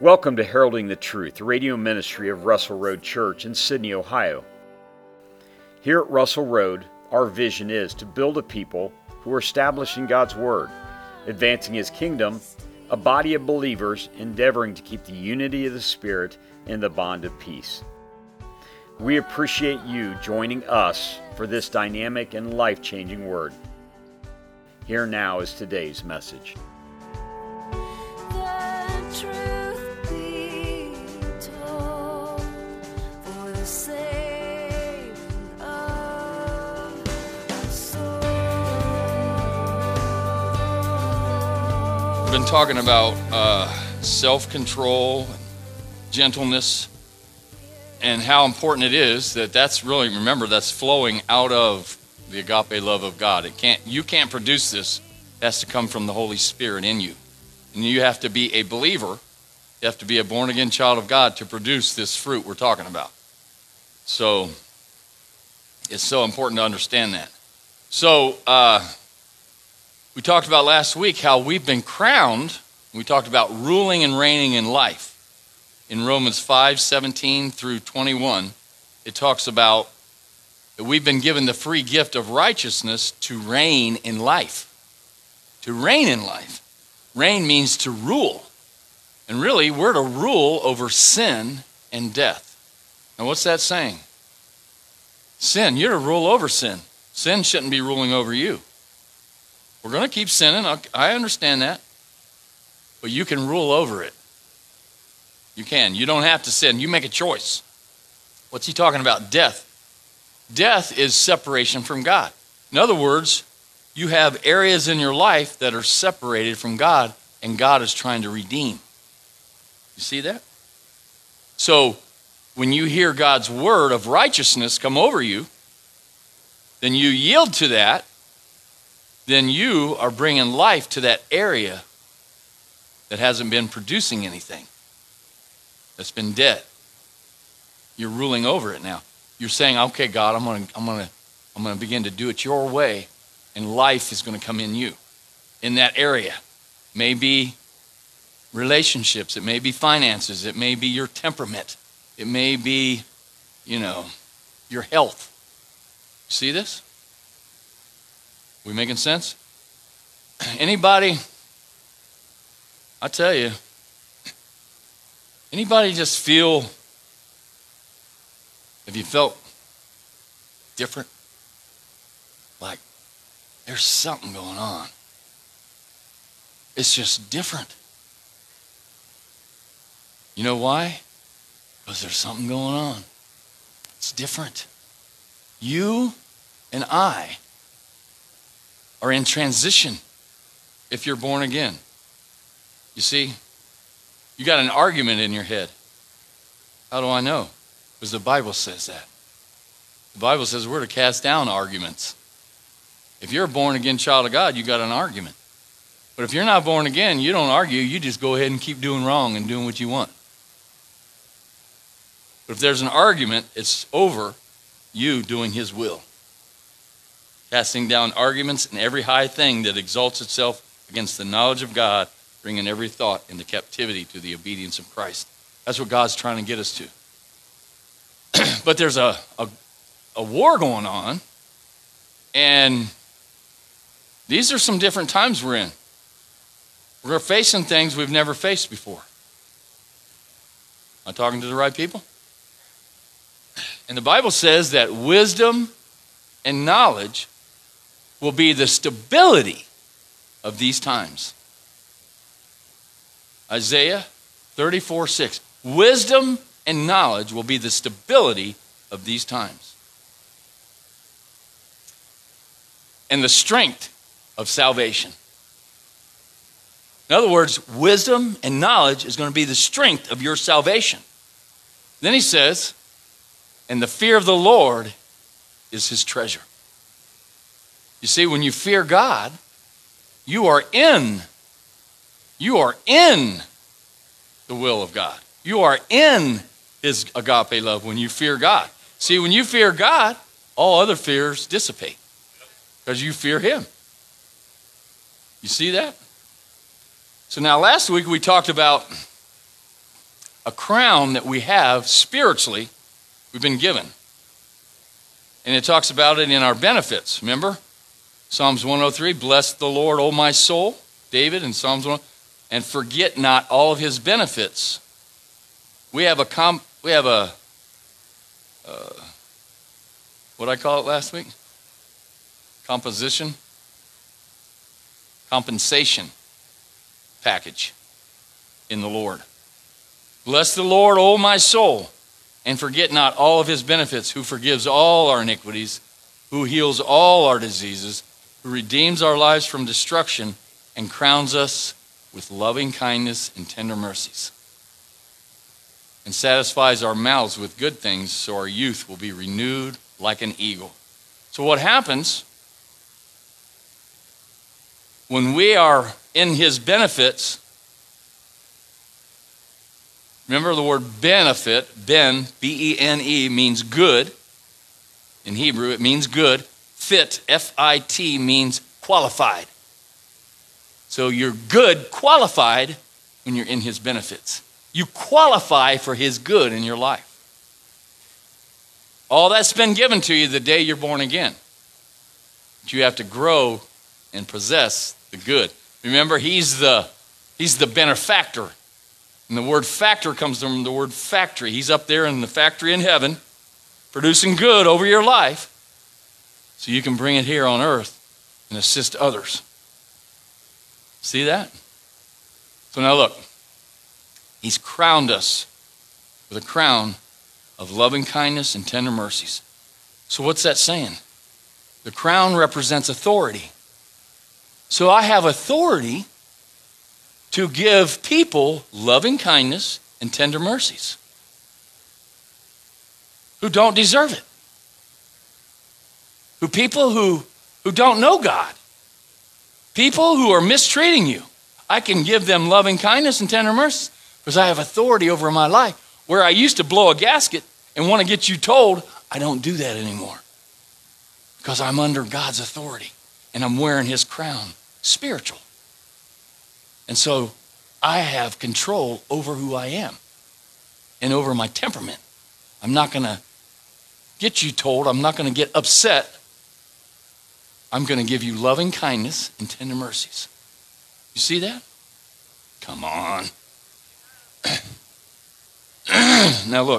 Welcome to Heralding the Truth, a radio ministry of Russell Road Church in Sydney, Ohio. Here at Russell Road, our vision is to build a people who are establishing God's Word, advancing His kingdom, a body of believers endeavoring to keep the unity of the Spirit in the bond of peace. We appreciate you joining us for this dynamic and life-changing Word. Here now is today's message. We've been talking about self-control, gentleness, and how important it is that's really, remember, that's flowing out of the agape love of God. You can't produce this. It has to come from the Holy Spirit in you. And you have to be a believer. You have to be a born-again child of God to produce this fruit we're talking about. So it's so important to understand that. So we talked about last week how we've been crowned. We talked about ruling and reigning in life. In Romans 5:17 through 21, it talks about that we've been given the free gift of righteousness to reign in life. To reign in life. Reign means to rule. And really, we're to rule over sin and death. Now, what's that saying? Sin, you're to rule over sin. Sin shouldn't be ruling over you. We're going to keep sinning. I understand that. But you can rule over it. You can. You don't have to sin. You make a choice. What's he talking about? Death. Death is separation from God. In other words, you have areas in your life that are separated from God, and God is trying to redeem. You see that? So when you hear God's word of righteousness come over you, then you yield to that, then you are bringing life to that area that hasn't been producing anything, that's been dead. You're ruling over it now. You're saying, okay, God, I'm gonna begin to do it your way, and life is going to come in you, in that area. Maybe relationships, it may be finances, it may be your temperament, it may be, your health. See this? We making sense? Anybody, I tell you, anybody just feel, have you felt different? Like there's something going on. It's just different. You know why? Because there's something going on. It's different. You and I are in transition if you're born again. You see, you got an argument in your head. How do I know? Because the Bible says that. The Bible says we're to cast down arguments. If you're a born again child of God, you got an argument. But if you're not born again, you don't argue. You just go ahead and keep doing wrong and doing what you want. But if there's an argument, it's over you doing His will. Casting down arguments and every high thing that exalts itself against the knowledge of God, bringing every thought into captivity to the obedience of Christ. That's what God's trying to get us to. But there's a war going on, and these are some different times we're in. We're facing things we've never faced before. Am I talking to the right people? And the Bible says that wisdom and knowledge will be the stability of these times. Isaiah 34:6. Wisdom and knowledge will be the stability of these times. And the strength of salvation. In other words, wisdom and knowledge is going to be the strength of your salvation. Then he says, and the fear of the Lord is His treasure. You see, when you fear God, you are in the will of God. You are in His agape love when you fear God. See, when you fear God, all other fears dissipate because you fear Him. You see that? So now last week we talked about a crown that we have spiritually, we've been given. And it talks about it in our benefits, remember? Psalms 103, bless the Lord, O my soul, David in Psalms 1, and forget not all of his benefits. We have a what did I call it last week? Compensation package in the Lord. Bless the Lord, O my soul, and forget not all of his benefits, who forgives all our iniquities, who heals all our diseases, who redeems our lives from destruction and crowns us with loving kindness and tender mercies, and satisfies our mouths with good things, so our youth will be renewed like an eagle. So what happens when we are in his benefits? Remember the word benefit, ben, B-E-N-E, means good. In Hebrew, it means good. Fit, F-I-T, means qualified. So you're good, qualified, when you're in his benefits. You qualify for his good in your life. All that's been given to you the day you're born again. But you have to grow and possess the good. Remember, he's the benefactor. And the word factor comes from the word factory. He's up there in the factory in heaven, producing good over your life, so you can bring it here on earth and assist others. See that? So now look, he's crowned us with a crown of loving kindness and tender mercies. So what's that saying? The crown represents authority. So I have authority to give people loving kindness and tender mercies who don't deserve it. People who don't know God. People who are mistreating you. I can give them loving kindness and tender mercies because I have authority over my life. Where I used to blow a gasket and want to get you told, I don't do that anymore. Because I'm under God's authority and I'm wearing his crown, spiritual. And so I have control over who I am and over my temperament. I'm not going to get you told. I'm not going to get upset. I'm going to give you loving kindness and tender mercies. You see that? Come on. Now look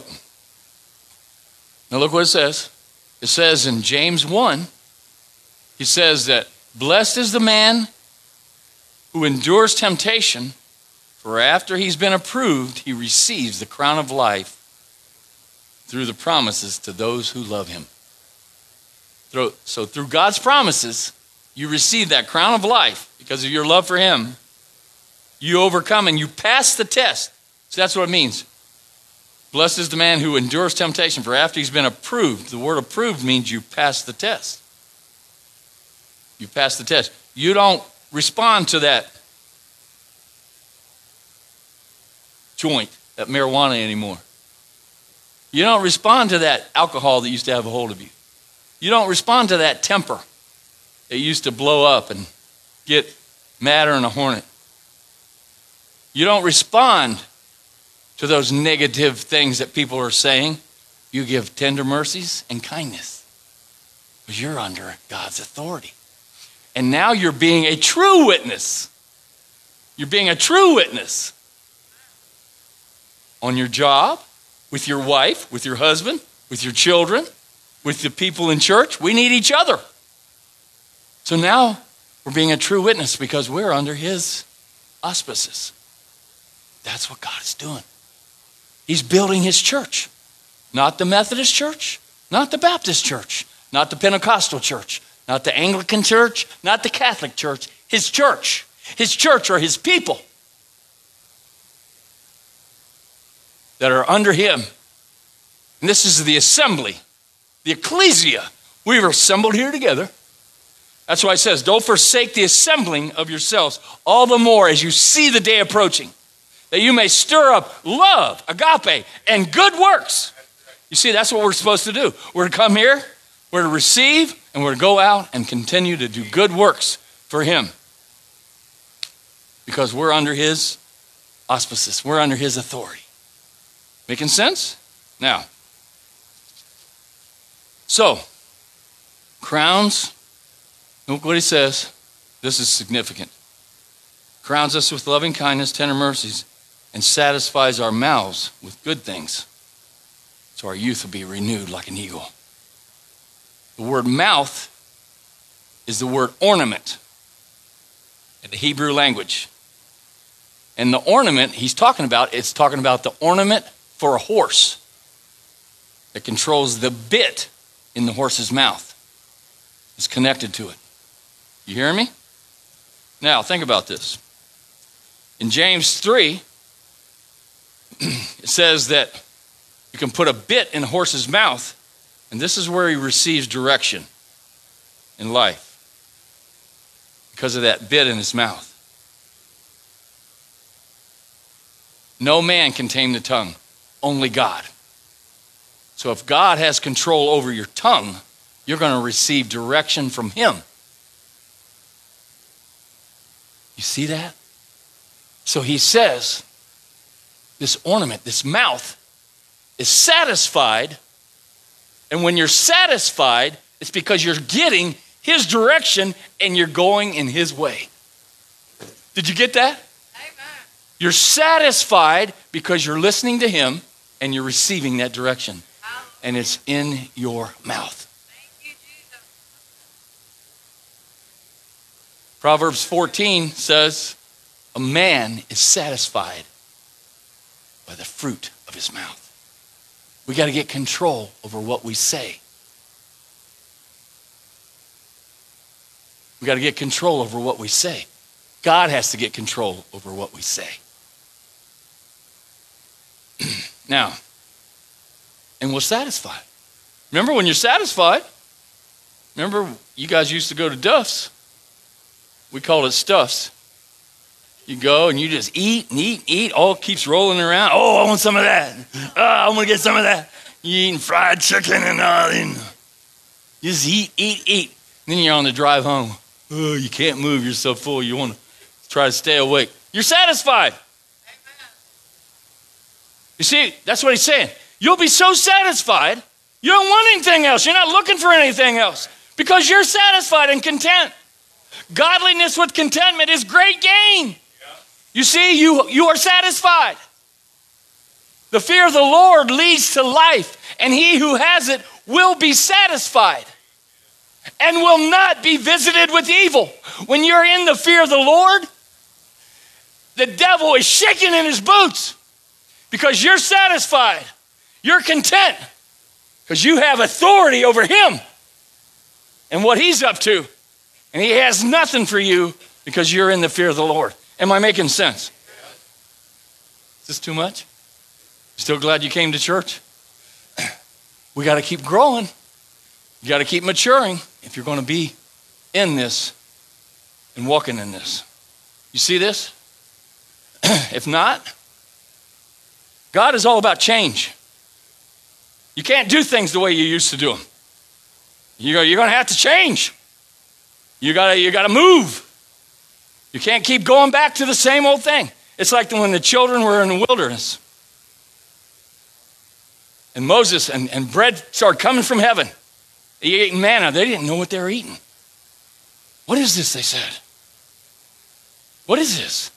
what it says. It says in James 1, he says that blessed is the man who endures temptation, for after he's been approved, he receives the crown of life through the promises to those who love him. So through God's promises, you receive that crown of life because of your love for him. You overcome and you pass the test. So that's what it means. Blessed is the man who endures temptation, for after he's been approved. The word approved means you pass the test. You pass the test. You don't respond to that joint, that marijuana anymore. You don't respond to that alcohol that used to have a hold of you. You don't respond to that temper that used to blow up and get madder than a hornet. You don't respond to those negative things that people are saying. You give tender mercies and kindness because you're under God's authority. And now you're being a true witness. You're being a true witness on your job, with your wife, with your husband, with your children, with the people in church. We need each other. So now we're being a true witness because we're under his auspices. That's what God is doing. He's building his church. Not the Methodist church, not the Baptist church, not the Pentecostal church, not the Anglican church, not the Catholic church. His church. His church are his people that are under him. And this is the assembly, the ecclesia. We were assembled here together. That's why it says, don't forsake the assembling of yourselves, all the more as you see the day approaching, that you may stir up love, agape, and good works. You see, that's what we're supposed to do. We're to come here, we're to receive, and we're to go out and continue to do good works for him. Because we're under his auspices. We're under his authority. Making sense? Now, so, crowns, look what he says. This is significant. Crowns us with loving kindness, tender mercies, and satisfies our mouths with good things, so our youth will be renewed like an eagle. The word mouth is the word ornament in the Hebrew language. And the ornament he's talking about, it's talking about the ornament for a horse that controls the bit in the horse's mouth. It's connected to it. You hear me? Now, think about this. In James 3, it says that you can put a bit in a horse's mouth, and this is where he receives direction in life because of that bit in his mouth. No man can tame the tongue, only God. So if God has control over your tongue, you're going to receive direction from him. You see that? So he says, this ornament, this mouth, is satisfied. And when you're satisfied, it's because you're getting his direction and you're going in his way. Did you get that? Amen. You're satisfied because you're listening to him and you're receiving that direction. And it's in your mouth. Thank you, Jesus. Proverbs 14 says, a man is satisfied by the fruit of his mouth. We got to get control over what we say. We got to get control over what we say. God has to get control over what we say. Now, and we're satisfied. Remember when you're satisfied? Remember you guys used to go to Duff's. We called it Stuffs. You go and you just eat and eat and eat. All keeps rolling around. Oh, I want some of that. Oh, I want to get some of that. You eating fried chicken and all. You just eat, eat, eat. And then you're on the drive home. Oh, you can't move. You're so full. You want to try to stay awake. You're satisfied. Amen. You see, that's what he's saying. You'll be so satisfied, you don't want anything else. You're not looking for anything else because you're satisfied and content. Godliness with contentment is great gain. You see, you are satisfied. The fear of the Lord leads to life, and he who has it will be satisfied and will not be visited with evil. When you're in the fear of the Lord, the devil is shaking in his boots because you're satisfied. You're content because you have authority over him and what he's up to. And he has nothing for you because you're in the fear of the Lord. Am I making sense? Is this too much? Still glad you came to church? We got to keep growing. You got to keep maturing if you're going to be in this and walking in this. You see this? If not, God is all about change. You can't do things the way you used to do them. You're going to have to change. You got to move. You can't keep going back to the same old thing. It's like when the children were in the wilderness. And Moses and bread started coming from heaven. They ate manna. They didn't know what they were eating. What is this, they said. What is this?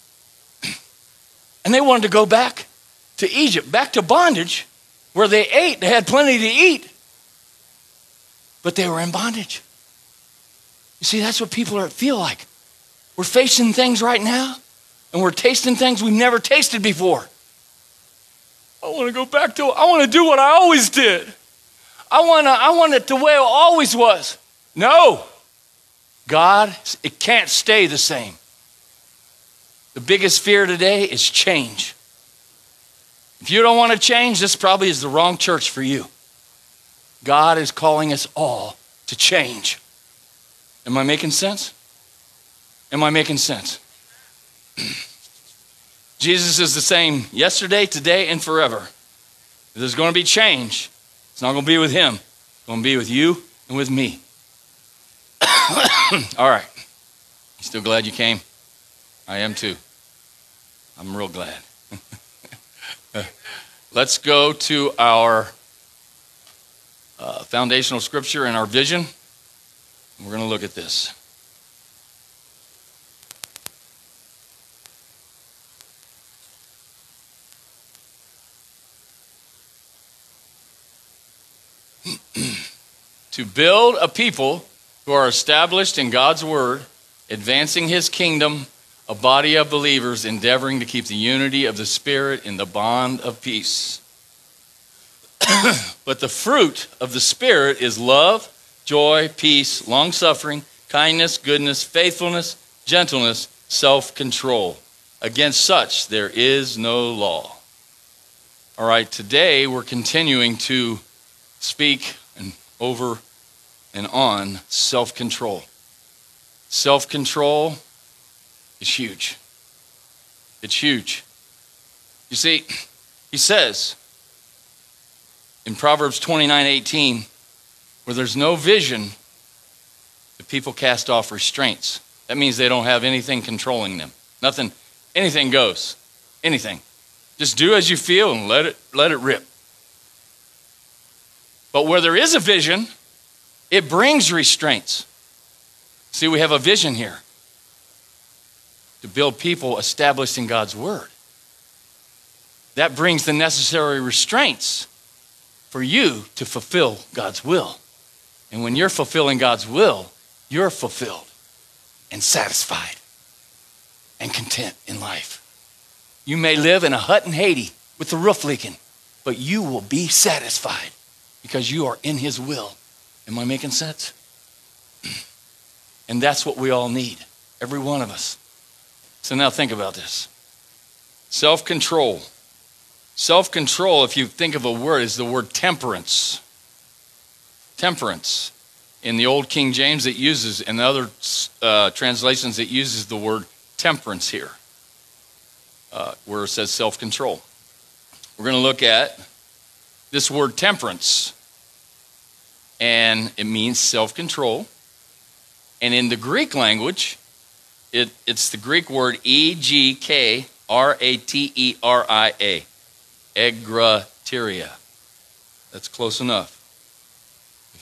And they wanted to go back to Egypt, back to bondage, where they ate. They had plenty to eat. But they were in bondage. You see, that's what people feel like. We're facing things right now, and we're tasting things we've never tasted before. I want to go back to, I want to do what I always did. I want it the way it always was. No. God, it can't stay the same. The biggest fear today is change. If you don't want to change, this probably is the wrong church for you. God is calling us all to change. Am I making sense? Am I making sense? Jesus is the same yesterday, today, and forever. If there's going to be change, it's not going to be with him. It's going to be with you and with me. All right. You still glad you came? I am too. I'm real glad. let's go to our foundational scripture and our vision. We're going to look at this. To build a people who are established in God's word, advancing his kingdom, a body of believers endeavoring to keep the unity of the Spirit in the bond of peace. But the fruit of the Spirit is love, joy, peace, long-suffering, kindness, goodness, faithfulness, gentleness, self-control. Against such there is no law. All right, today we're continuing to speak over and on self-control. Self-control is huge. It's huge. You see, he says in Proverbs 29:18, where there's no vision, the people cast off restraints. That means they don't have anything controlling them. Nothing, anything goes. Anything. Just do as you feel and let it rip. But where there is a vision, it brings restraints. See, we have a vision here to build people established in God's word. That brings the necessary restraints for you to fulfill God's will. And when you're fulfilling God's will, you're fulfilled and satisfied and content in life. You may live in a hut in Haiti with the roof leaking, but you will be satisfied because you are in his will. Am I making sense? And that's what we all need, every one of us. So now think about this. Self-control. Self-control, if you think of a word, is the word temperance. Temperance. In the Old King James, it uses, in other translations, it uses the word temperance here, where it says self-control. We're going to look at this word temperance. And it means self-control. And in the Greek language, it's the Greek word egrateria, egrateria. That's close enough. If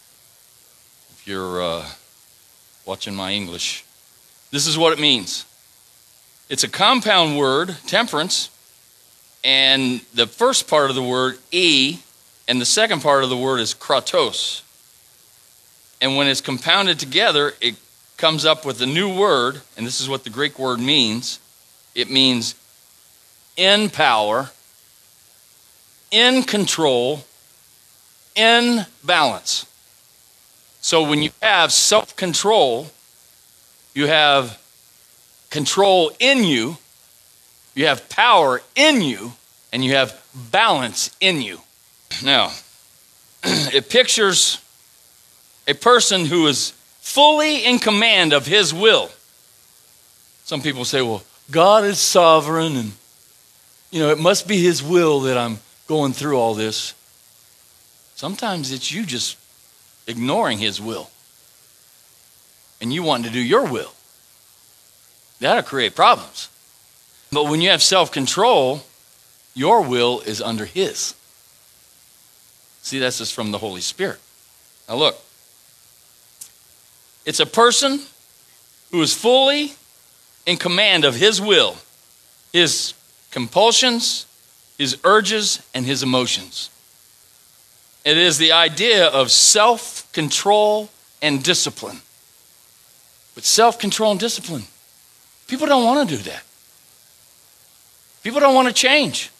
you're watching my English, this is what it means. It's a compound word, temperance, and the first part of the word and the second part of the word is kratos. And when it's compounded together, it comes up with a new word, and this is what the Greek word means. It means in power, in control, in balance. So when you have self-control, you have control in you, you have power in you, and you have balance in you. Now, it pictures a person who is fully in command of his will. Some people say, well, God is sovereign and, it must be his will that I'm going through all this. Sometimes it's you just ignoring his will and you wanting to do your will. That'll create problems. But when you have self-control, your will is under his. See, that's just from the Holy Spirit. Now look, it's a person who is fully in command of his will, his compulsions, his urges, and his emotions. It is the idea of self-control and discipline. But self-control and discipline, people don't want to do that. People don't want to change.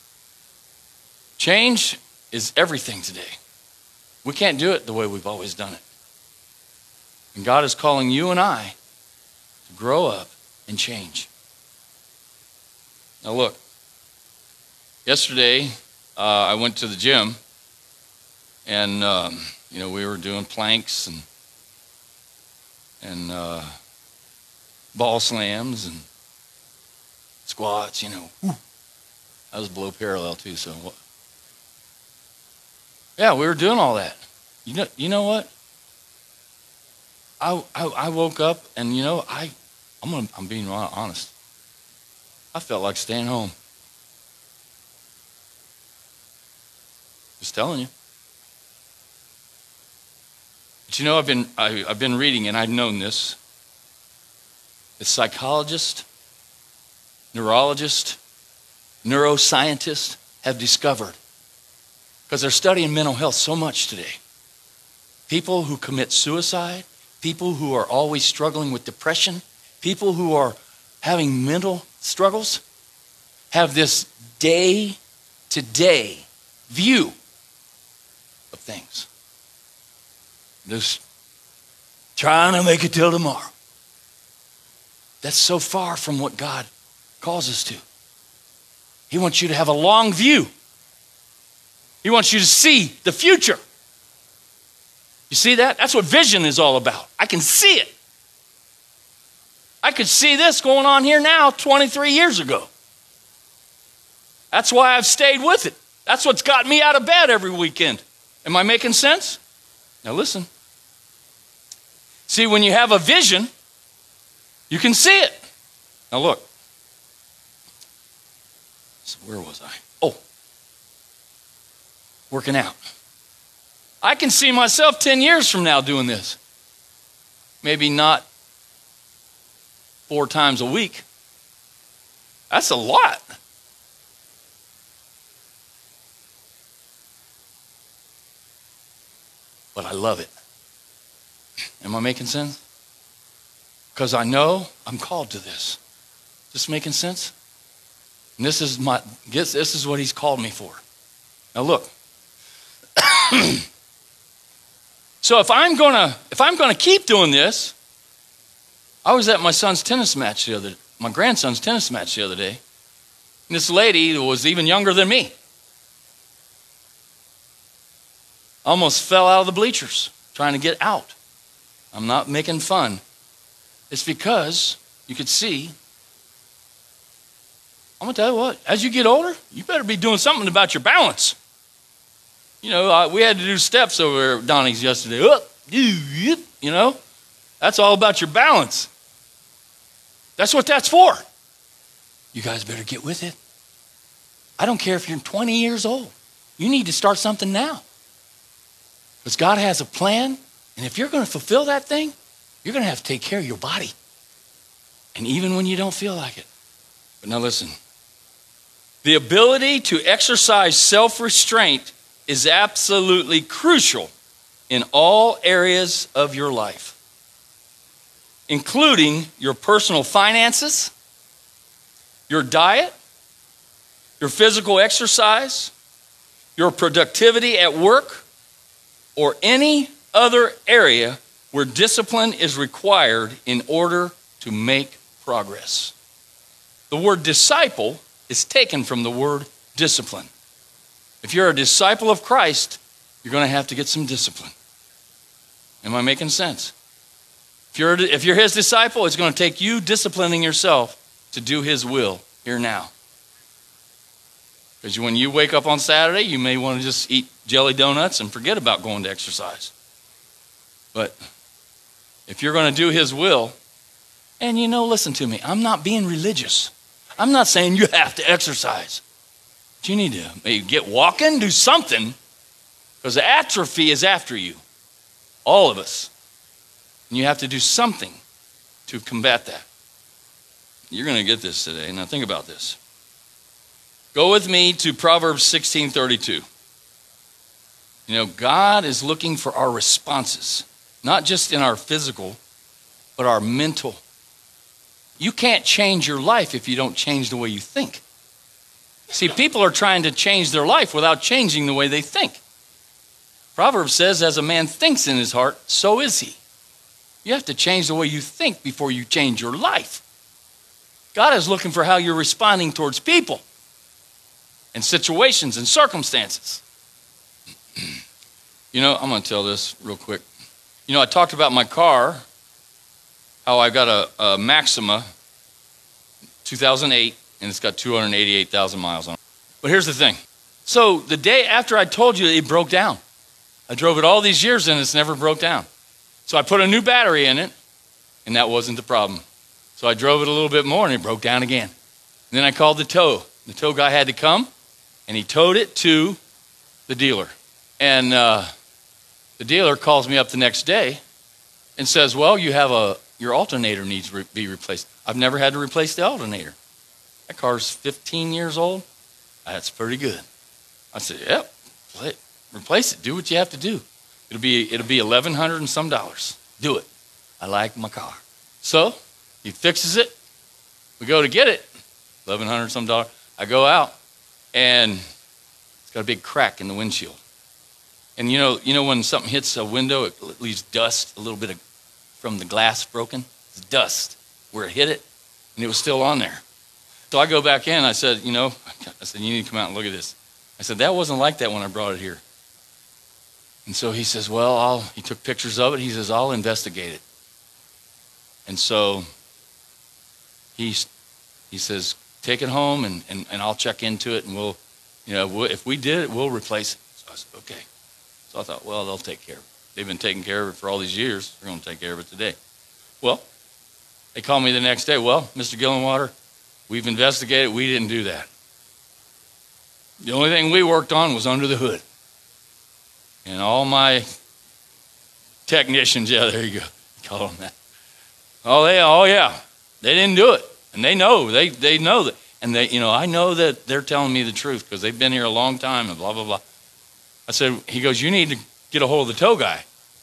Change is everything today. We can't do it the way we've always done it. And God is calling you and I to grow up and change. Now look, yesterday I went to the gym and we were doing planks and ball slams and squats, I was below parallel too, so yeah, we were doing all that. You know what? I woke up and I'm being honest. I felt like staying home. Just telling you. But you know, I've been reading, and I've known this. The psychologists, neurologists, neuroscientists have discovered, because they're studying mental health so much today, people who commit suicide, people who are always struggling with depression, people who are having mental struggles, have this day-to-day view of things. Just trying to make it till tomorrow. That's so far from what God calls us to. He wants you to have a long view. He wants you to see the future. You see that? That's what vision is all about. I can see it. I could see this going on here now 23 years ago. That's why I've stayed with it. That's what's got me out of bed every weekend. Am I making sense? Now listen. See, when you have a vision, you can see it. Now look. So where was I? Oh. Working out. I can see myself 10 years from now doing this. Maybe not 4 times a week. That's a lot. But I love it. Am I making sense? Because I know I'm called to this. This making sense? And this is what he's called me for. Now look. So if I'm gonna keep doing this, I was at my grandson's tennis match the other day, and this lady was even younger than me. Almost fell out of the bleachers trying to get out. I'm not making fun. It's because you could see. I'm going to tell you what, as you get older, you better be doing something about your balance. You know, we had to do steps over at Donnie's yesterday. You know, that's all about your balance. That's what that's for. You guys better get with it. I don't care if you're 20 years old. You need to start something now. Because God has a plan, and if you're going to fulfill that thing, you're going to have to take care of your body. And even when you don't feel like it. But now listen. The ability to exercise self-restraint is absolutely crucial in all areas of your life, including your personal finances, your diet, your physical exercise, your productivity at work, or any other area where discipline is required in order to make progress. The word disciple is taken from the word discipline. If you're a disciple of Christ, you're going to have to get some discipline. Am I making sense? If you're his disciple, it's going to take you disciplining yourself to do his will here now. Because when you wake up on Saturday, you may want to just eat jelly donuts and forget about going to exercise. But if you're going to do his will, and you know, listen to me, I'm not being religious. I'm not saying you have to exercise. But you need to maybe get walking, do something, because the atrophy is after you. All of us. And you have to do something to combat that. You're going to get this today. Now think about this. Go with me to Proverbs 16:32. You know, God is looking for our responses, not just in our physical, but our mental. You can't change your life if you don't change the way you think. See, people are trying to change their life without changing the way they think. Proverbs says, as a man thinks in his heart, so is he. You have to change the way you think before you change your life. God is looking for how you're responding towards people and situations and circumstances. You know, I'm going to tell this real quick. You know, I talked about my car, how I got a Maxima 2008, and it's got 288,000 miles on it. But here's the thing. So the day after I told you, it broke down. I drove it all these years, and it's never broke down. So I put a new battery in it, and that wasn't the problem. So I drove it a little bit more, and it broke down again. And then I called the tow. The tow guy had to come, and he towed it to the dealer. And the dealer calls me up the next day and says, well, your alternator needs to be replaced. I've never had to replace the alternator. That car's 15 years old. That's pretty good. I said, yep, replace it. Do what you have to do. It'll be $1,100 and some dollars. Do it. I like my car. So he fixes it. We go to get it. $1,100 some dollars. I go out and it's got a big crack in the windshield. And you know when something hits a window, it leaves dust, a little bit from the glass broken. It's dust where it hit it, and it was still on there. So I go back in. I said, you need to come out and look at this. I said, that wasn't like that when I brought it here. And so he says, well, he took pictures of it. He says, I'll investigate it. And so he says, take it home and I'll check into it, and we'll if we did it, we'll replace it. So I said, okay. So I thought, well, they'll take care of it. They've been taking care of it for all these years. They're going to take care of it today. Well, they called me the next day. Well, Mr. Gillenwater, we've investigated. We didn't do that. The only thing we worked on was under the hood. And all my technicians, there you go. Call them that. Oh yeah, they didn't do it, and they know. They know that, and I know that they're telling me the truth because they've been here a long time and blah blah blah. I said, he goes, you need to get a hold of the tow guy.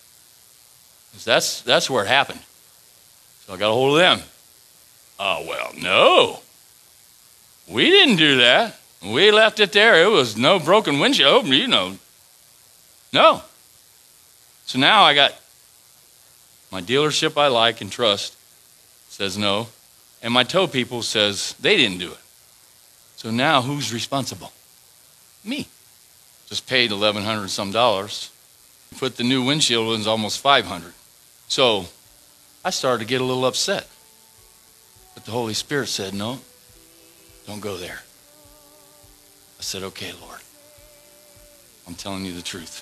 That's where it happened. So I got a hold of them. Oh, well, no. We didn't do that. We left it there. It was no broken windshield, No. So now I got my dealership I like and trust says no, and my tow people says they didn't do it. So now who's responsible? Me. Just paid $1,100 some dollars. Put the new windshield in, is almost $500. So I started to get a little upset. But the Holy Spirit said, no, don't go there. I said, okay, Lord, I'm telling you the truth.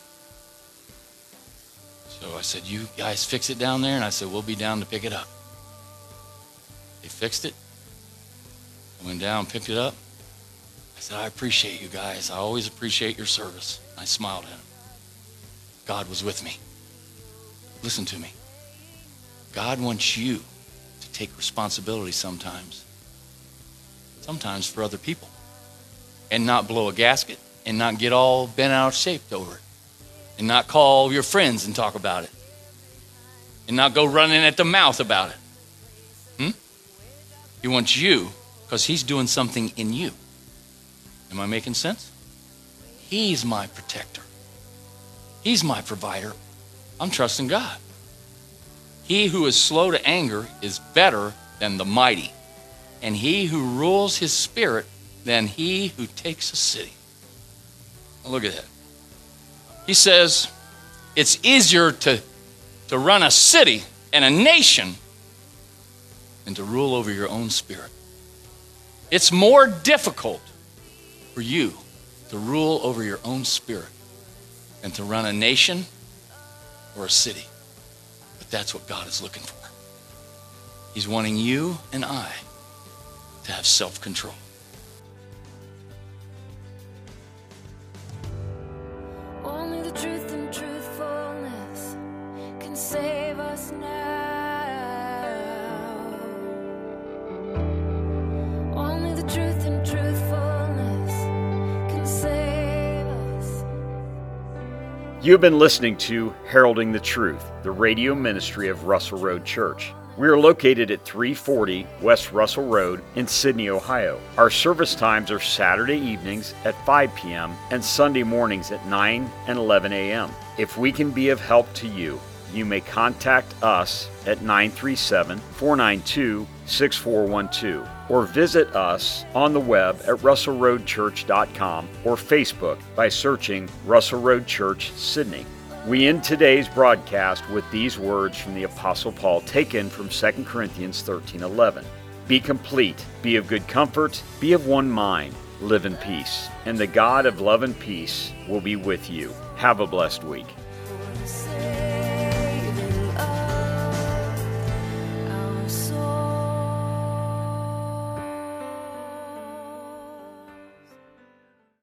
So I said, you guys fix it down there? And I said, we'll be down to pick it up. They fixed it. I went down, picked it up. I said, I appreciate you guys. I always appreciate your service. I smiled at him. God was with me. Listen to me. God wants you to take responsibility sometimes for other people, and not blow a gasket, and not get all bent out of shape over it, and not call your friends and talk about it, and not go running at the mouth about it. He wants you because he's doing something in you. Am I making sense? He's my protector. He's my provider. I'm trusting God. He who is slow to anger is better than the mighty, and he who rules his spirit than he who takes a city. Now look at that. He says it's easier to run a city and a nation than to rule over your own spirit. It's more difficult for you to rule over your own spirit than to run a nation or a city. But that's what God is looking for. He's wanting you and I to have self-control. Only the truth and truthfulness can save us now. Only the truth and truthfulness can save us. You have been listening to Heralding the Truth, the radio ministry of Russell Road Church. We are located at 340 West Russell Road in Sydney, Ohio. Our service times are Saturday evenings at 5 p.m. and Sunday mornings at 9 and 11 a.m. If we can be of help to you, you may contact us at 937-492-6412 or visit us on the web at russellroadchurch.com or Facebook by searching Russell Road Church, Sydney. We end today's broadcast with these words from the Apostle Paul taken from 2 Corinthians 13:11. Be complete, be of good comfort, be of one mind, live in peace, and the God of love and peace will be with you. Have a blessed week.